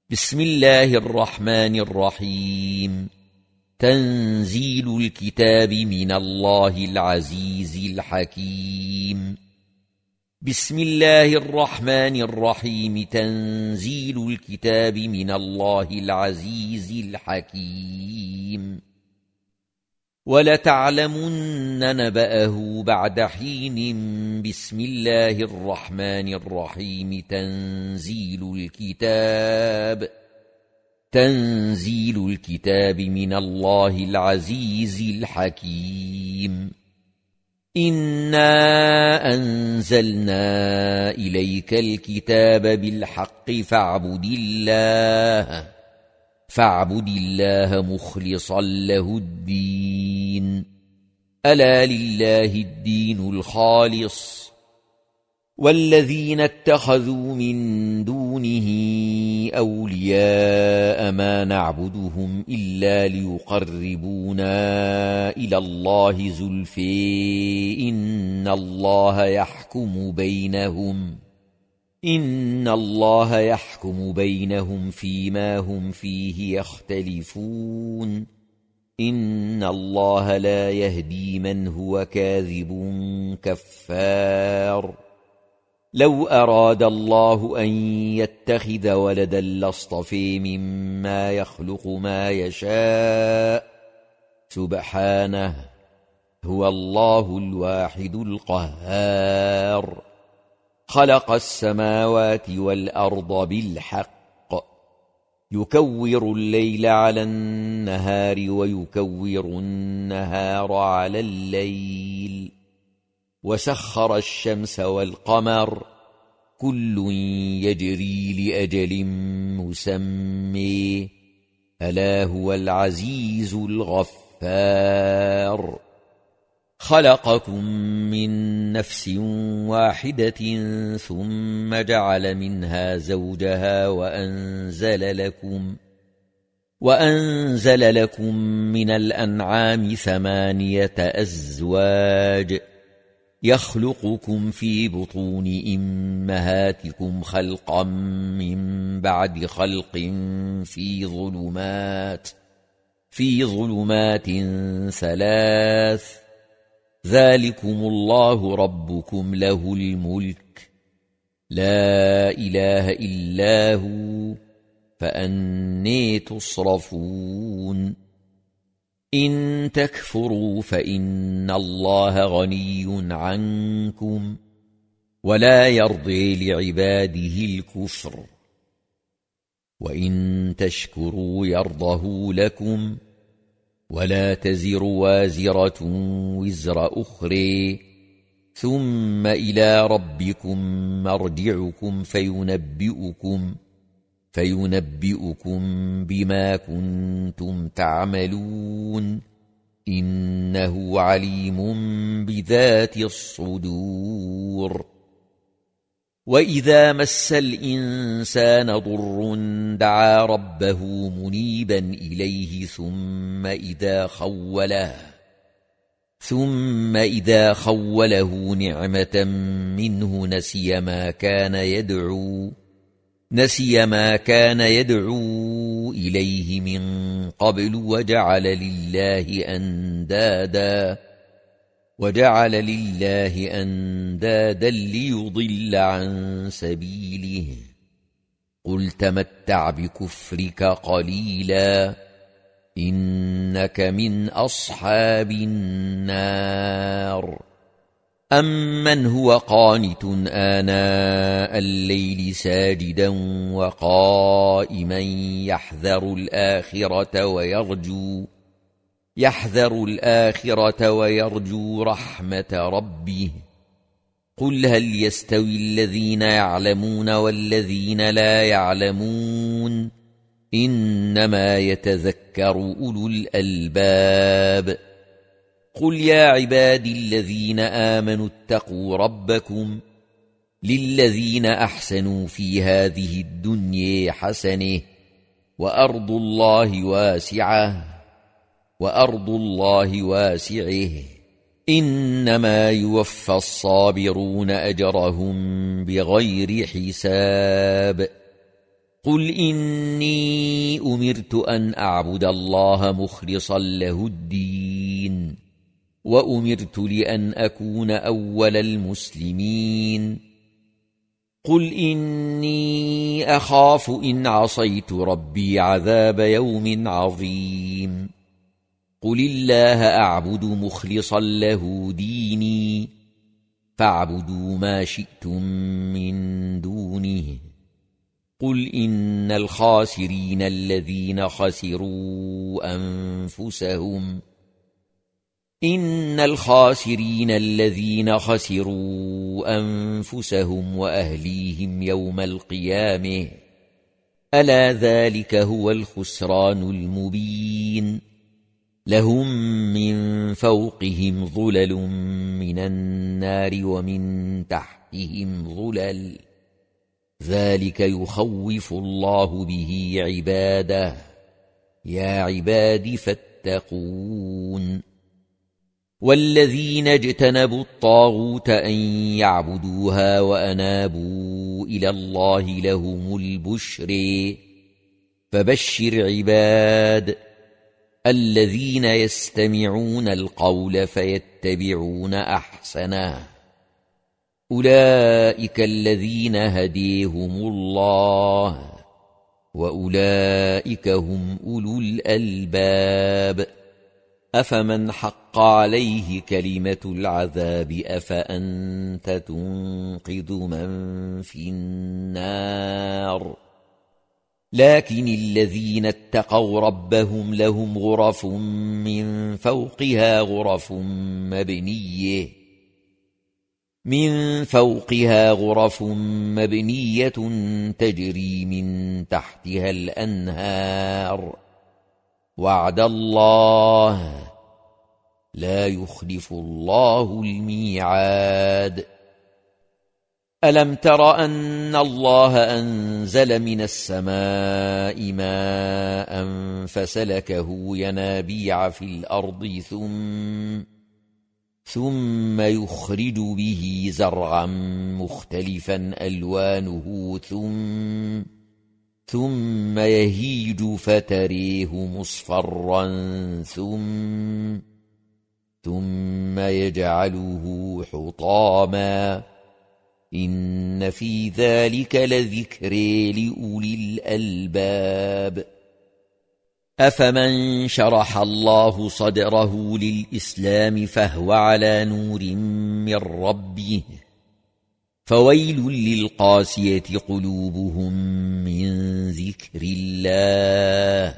بسم الله الرحمن الرحيم. تنزيل الكتاب من الله العزيز الحكيم. بسم الله الرحمن الرحيم. تنزيل الكتاب من الله العزيز الحكيم. ولتعلمن نبأه بعد حين. بسم الله الرحمن الرحيم. تنزيل الكتاب من الله العزيز الحكيم. إنا أنزلنا إليك الكتاب بالحق فاعبد الله مخلصا له الدين. ألا لله الدين الخالص. والذين اتخذوا من دونه أولياء ما نعبدهم إلا ليقربونا إلى الله زلفى إن الله يحكم بينهم فيما هم فيه يختلفون. إن الله لا يهدي من هو كاذب كفار. لو أراد الله أن يتخذ ولدا لاصطفى مما يخلق ما يشاء سبحانه. هو الله الواحد القهار. خلق السماوات والأرض بالحق. يكور الليل على النهار ويكور النهار على الليل. وسخر الشمس والقمر كل يجري لأجل مسمى. ألا هو العزيز الغفار. خلقكم من نفس واحدة ثم جعل منها زوجها وأنزل لكم من الأنعام 8 أزواج. يخلقكم في بطون أمهاتكم خلقا من بعد خلق في ظلمات 3. ذلكم الله ربكم له الملك لا إله إلا هو فأنى تصرفون. إن تكفروا فإن الله غني عنكم ولا يرضي لعباده الكفر. وإن تشكروا يرضه لكم ولا تزر وازرة وزر أخرى. ثم إلى ربكم مرجعكم فينبئكم بما كنتم تعملون. إنه عليم بذات الصدور. وإذا مس الإنسان ضر دعا ربه منيبا إليه ثم إذا خوله نعمة منه نسي ما كان يدعو إليه من قبل وجعل لله أندادا ليضل عن سبيله. قل تمتع بكفرك قليلا إنك من أصحاب النار. أمن هو قانت آناء الليل ساجدا وقائما يحذر الآخرة ويرجو رحمة ربه. قل هل يستوي الذين يعلمون والذين لا يعلمون. إنما يتذكر أولو الألباب. قل يا عبادي الذين آمنوا اتقوا ربكم للذين أحسنوا في هذه الدنيا حسنة وأرض الله واسعة. إنما يوفى الصابرون أجرهم بغير حساب. قل إني أمرت أن أعبد الله مخلصا له الدين وأمرت لأن أكون أول المسلمين قل إني أخاف إن عصيت ربي عذاب يوم عظيم قل الله أعبد مخلصا له ديني فاعبدوا ما شئتم من دونه قل إن الخاسرين الذين خسروا أنفسهم وأهليهم يوم القيامة ألا ذلك هو الخسران المبين لهم من فوقهم ظلل من النار ومن تحتهم ظلل ذلك يخوف الله به عباده يا عباد فاتقون والذين اجتنبوا الطاغوت أن يعبدوها وأنابوا إلى الله لهم البشر فبشر عباد الذين يستمعون القول فيتبعون أحسنه أولئك الذين هديهم الله وأولئك هم أولو الألباب أفمن حق عليه كلمة العذاب أفأنت تنقذ من في النار لكن الذين اتقوا ربهم لهم غرف من فوقها غرف مبنية تجري من تحتها الأنهار وعد الله لا يخلف الله الميعاد ألم تر أن الله أنزل من السماء ماء فسلكه ينابيع في الأرض ثم يخرج به زرعا مختلفا ألوانه ثم يهيج فتريه مصفرا ثم يجعله حطاما إن في ذلك لذكر لأولي الألباب أفمن شرح الله صدره للإسلام فهو على نور من ربه فويل للقاسية قلوبهم من ذكر الله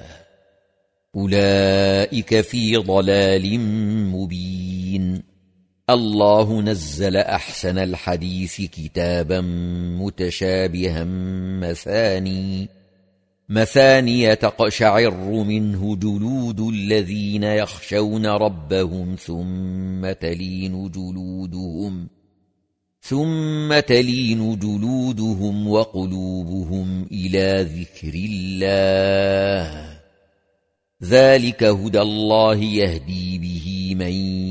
أولئك في ضلال مبين الله نزل أحسن الحديث كتابا متشابها مثانية تقشعر منه جلود الذين يخشون ربهم ثم تلين جلودهم وقلوبهم إلى ذكر الله ذلك هدى الله يهدي به من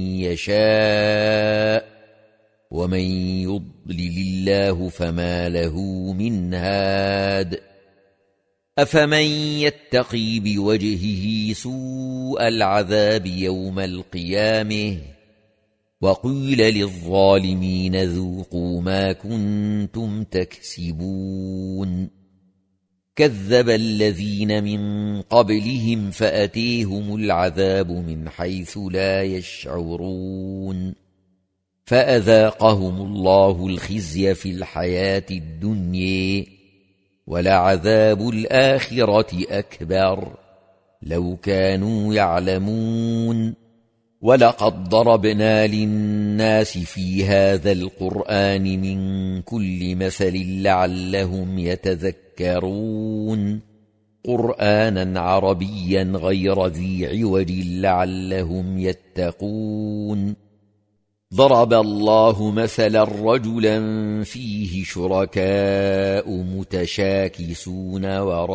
يشاء ومن يضلل الله فما له من هاد أفمن يتقي بوجهه سوء العذاب يوم القيامة وقيل للظالمين ذوقوا ما كنتم تكسبون كذب الذين من قبلهم فأتيهم العذاب من حيث لا يشعرون فأذاقهم الله الخزي في الحياة الدنيا ولعذاب الآخرة أكبر لو كانوا يعلمون ولقد ضربنا للناس في هذا القرآن من كل مثل لعلهم يتذكرون قرآنا عربيا غير ذي عوج لعلهم يتقون ضرب الله مثلا رجلا فيه شركاء متشاكسون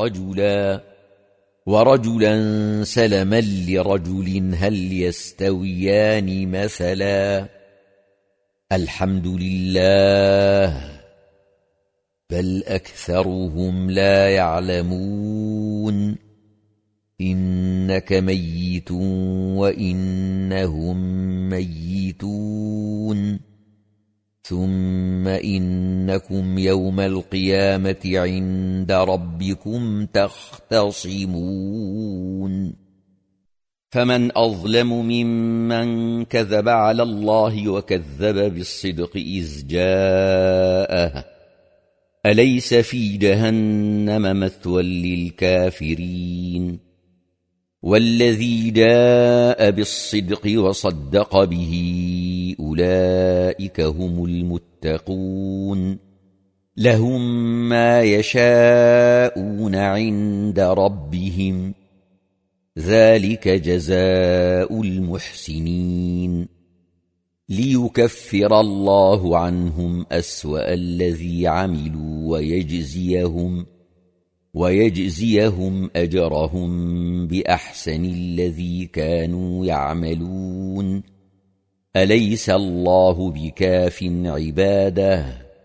ورجلا سلما لرجل هل يستويان مثلا الحمد لله بل أكثرهم لا يعلمون إنك ميت وإنهم ميتون ثم إنكم يوم القيامة عند ربكم تختصمون فمن أظلم ممن كذب على الله وكذب بالصدق إذ جاءه أليس في جهنم مثوى للكافرين والذي جاء بالصدق وصدق به أولئك هم المتقون لهم ما يشاءون عند ربهم ذلك جزاء المحسنين ليكفر الله عنهم أسوأ الذي عملوا ويجزيهم أجرهم بأحسن الذي كانوا يعملون أليس الله بكاف عباده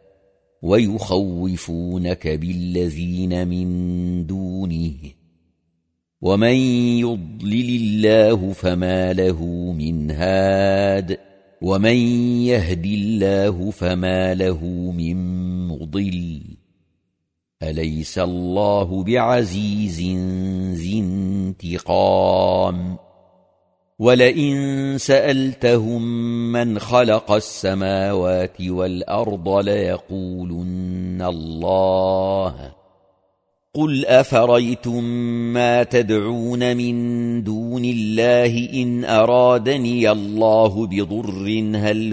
ويخوفونك بالذين من دونه ومن يضلل الله فما له من هاد ومن يهد الله فما له من مضل أليس الله بعزيز ذي انتقام ولئن سألتهم من خلق السماوات والأرض ليقولن الله قل أفريتم ما تدعون من دون الله إن أرادني الله بضر هل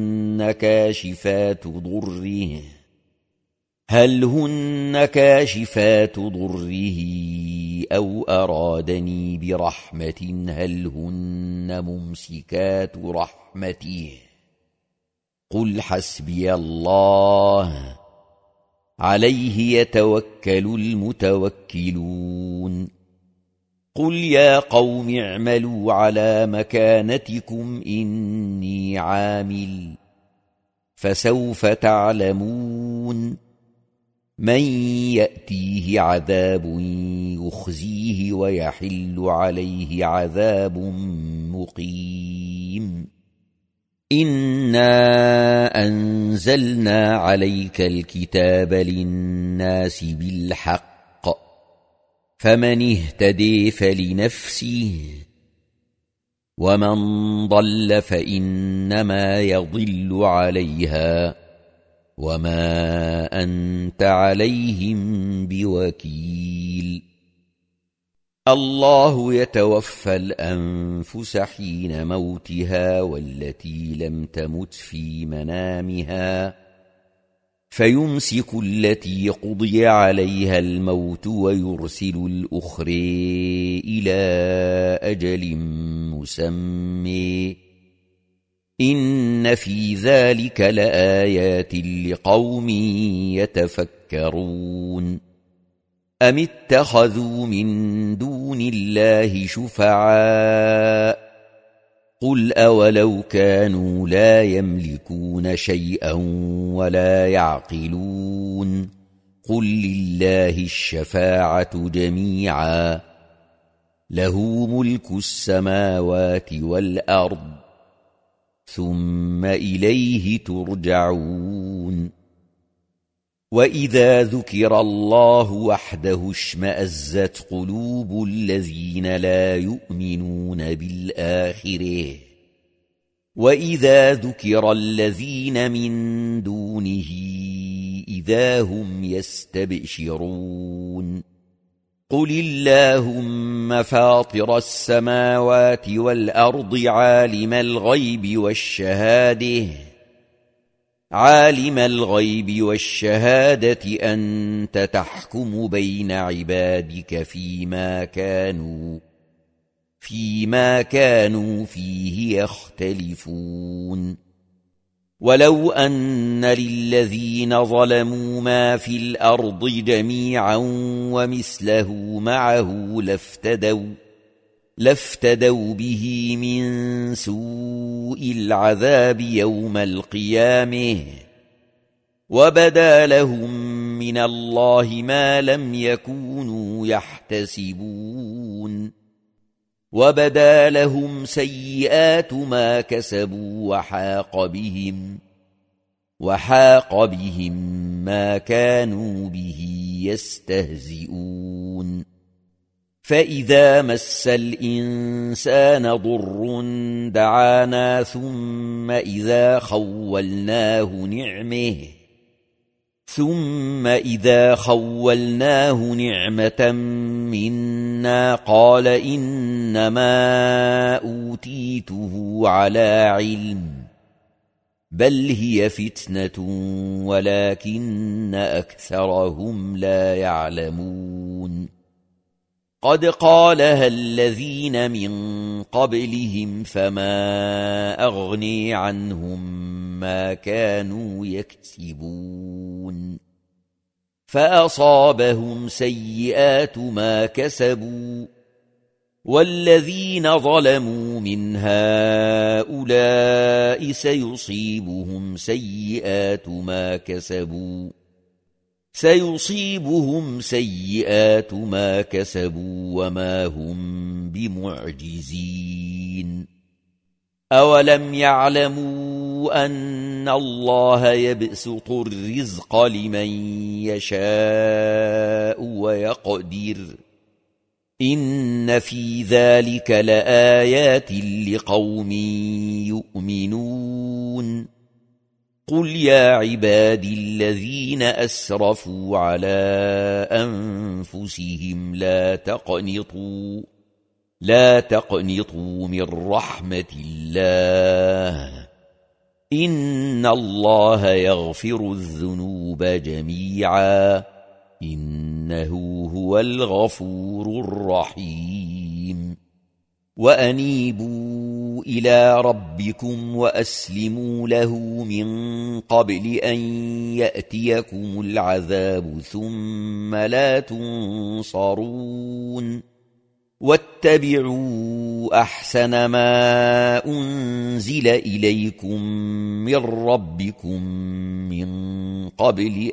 هن كاشفات ضره أو أرادني برحمة هل هن ممسكات رحمته قل حسبي الله عليه يتوكل المتوكلون قل يا قوم اعملوا على مكانتكم إني عامل فسوف تعلمون من يأتيه عذاب يخزيه ويحل عليه عذاب مقيم إنا أنزلنا عليك الكتاب للناس بالحق فمن اهتدي فلنفسه ومن ضل فإنما يضل عليها وما أنت عليهم بوكيل الله يتوفى الأنفس حين موتها والتي لم تمت في منامها فيمسك التي قضي عليها الموت ويرسل الأخرى إلى أجل مسمى إن في ذلك لآيات لقوم يتفكرون أم اتخذوا من دون الله شفعاء قل أولو كانوا لا يملكون شيئا ولا يعقلون قل لله الشفاعة جميعا له ملك السماوات والأرض ثم إليه ترجعون وإذا ذكر الله وحده اشمأزت قلوب الذين لا يؤمنون بالآخرة وإذا ذكر الذين من دونه إذا هم يستبشرون قل اللهم فاطر السماوات والأرض عالم الغيب والشهادة أنت تحكم بين عبادك فيما كانوا فيه يختلفون ولو أن للذين ظلموا ما في الأرض جميعا ومثله معه لافتدوا به من سوء العذاب يوم القيامة وبدا لهم من الله ما لم يكونوا يحتسبون وبدا لهم سيئات ما كسبوا وحاق بهم ما كانوا به يستهزئون فإذا مس الإنسان ضر دعانا ثم إذا خولناه نعمة منا قال إنما أوتيته على علم بل هي فتنة ولكن أكثرهم لا يعلمون قد قالها الذين من قبلهم فما أغني عنهم ما كانوا يكسبون فأصابهم سيئات ما كسبوا والذين ظلموا من هؤلاء سيصيبهم سيئات ما كسبوا وما هم بمعجزين أولم يعلموا أن الله يبسط الرزق لمن يشاء ويقدر إن في ذلك لآيات لقوم يؤمنون قل يا عبادي الذين أسرفوا على أنفسهم لا تقنطوا من رحمة الله إن الله يغفر الذنوب جميعا إنه هو الغفور الرحيم وأنيبوا إلى ربكم وأسلموا له من قبل أن يأتيكم العذاب ثم لا تنصرون واتبعوا أحسن ما أنزل إليكم من ربكم من قبل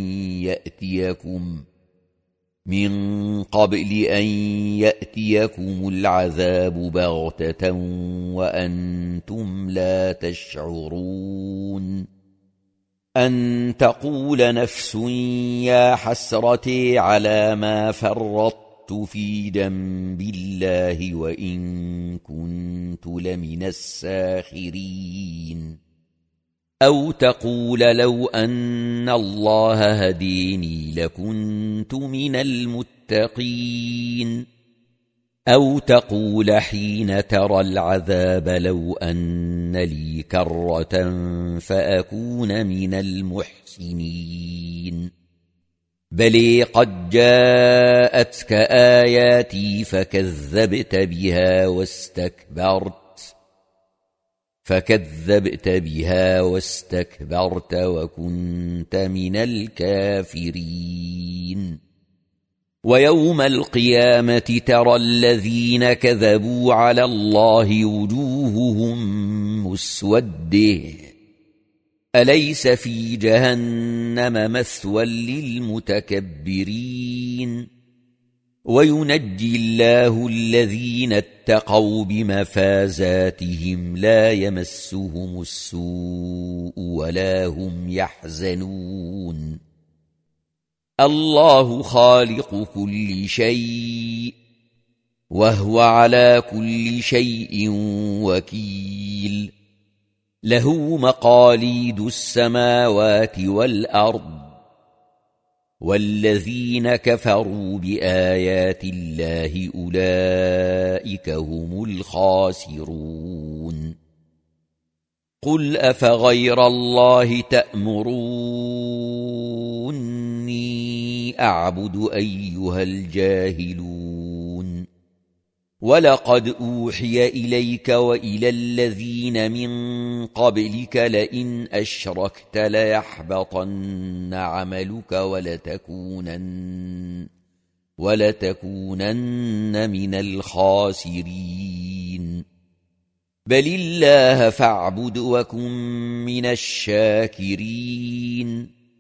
أن يأتيكم العذاب بغتة وأنتم لا تشعرون أن تقول نفس يا حسرتي على ما فرطت في جنب الله وإن كنت لمن الساخرين أو تقول لو أن الله هديني لكنت من المتقين أو تقول حين ترى العذاب لو أن لي كرة فأكون من المحسنين بل قد جاءتك آياتي فكذبت بها واستكبرت وكنت من الكافرين ويوم القيامة ترى الذين كذبوا على الله وجوههم مسودة أليس في جهنم مثوى للمتكبرين وينجي الله الذين اتقوا بمفازاتهم لا يمسهم السوء ولا هم يحزنون الله خالق كل شيء وهو على كل شيء وكيل له مقاليد السماوات والأرض والذين كفروا بآيات الله أولئك هم الخاسرون قل أفغير الله تأمروني أعبد أيها الجاهلون ولقد أوحي إليك وإلى الذين من قبلك لئن أشركت ليحبطن عملك ولتكونن من الخاسرين بل الله فاعبد وكن من الشاكرين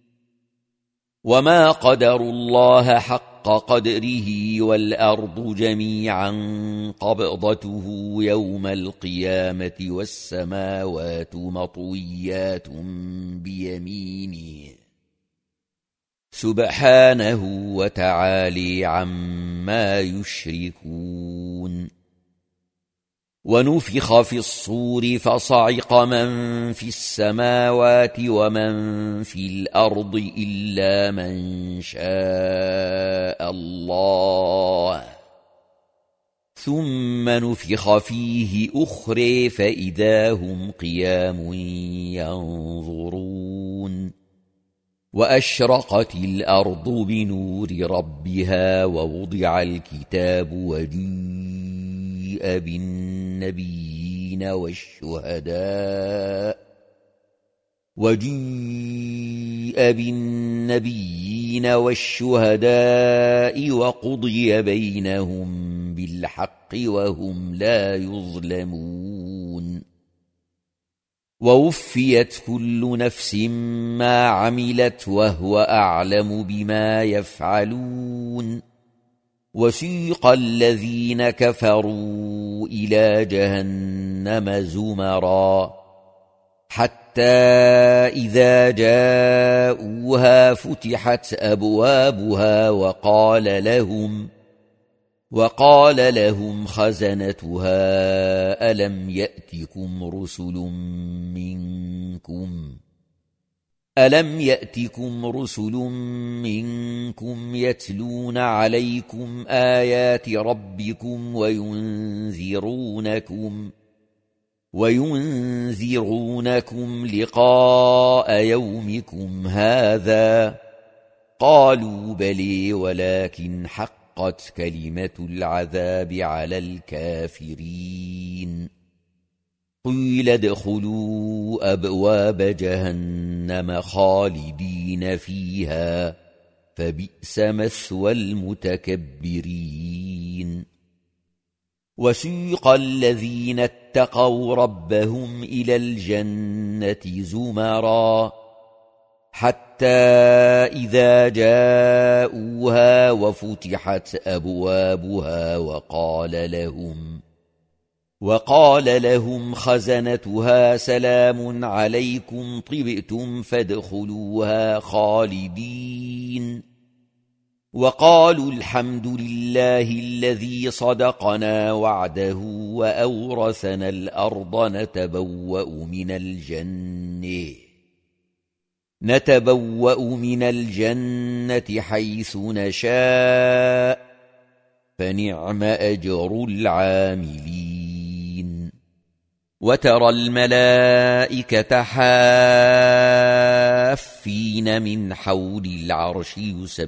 وما قدروا الله حق قدره والأرض جميعا قبضته يوم القيامة والسماوات مطويات بيمينه سبحانه وتعالى عما يشركون ونفخ في الصور فصعق من في السماوات ومن في الأرض إلا من شاء الله ثم نفخ فيه أخرى فإذا هم قيام ينظرون وأشرقت الأرض بنور ربها ووضع الكتاب وجيء بالنبيين والشهداء وقضي بينهم بالحق وهم لا يظلمون ووفيت كل نفس ما عملت وهو أعلم بما يفعلون وسيق الذين كفروا إلى جهنم زمرا حتى إذا جاءوها فتحت أبوابها وقال لهم خزنتها ألم يأتكم رسل منكم يتلون عليكم آيات ربكم وينذرونكم لقاء يومكم هذا قالوا بلي ولكن حقت كلمة العذاب على الكافرين قيل ادخلوا أبواب جهنم خالدين فيها فبئس مثوى المتكبرين وسيق الذين اتقوا ربهم إلى الجنة زمرا حتى إذا جاءوها وفتحت أبوابها وقال لهم خزنتها سلام عليكم طبتم فادخلوها خالدين وقالوا الحمد لله الذي صدقنا وعده وأورثنا الأرض نتبوأ من الجنة حيث نشاء فنعم أجر العاملين وترى الملائكة حافين من حول العرش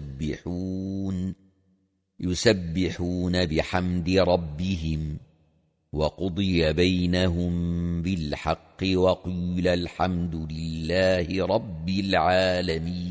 يسبحون بحمد ربهم وقضي بينهم بالحق وقيل الحمد لله رب العالمين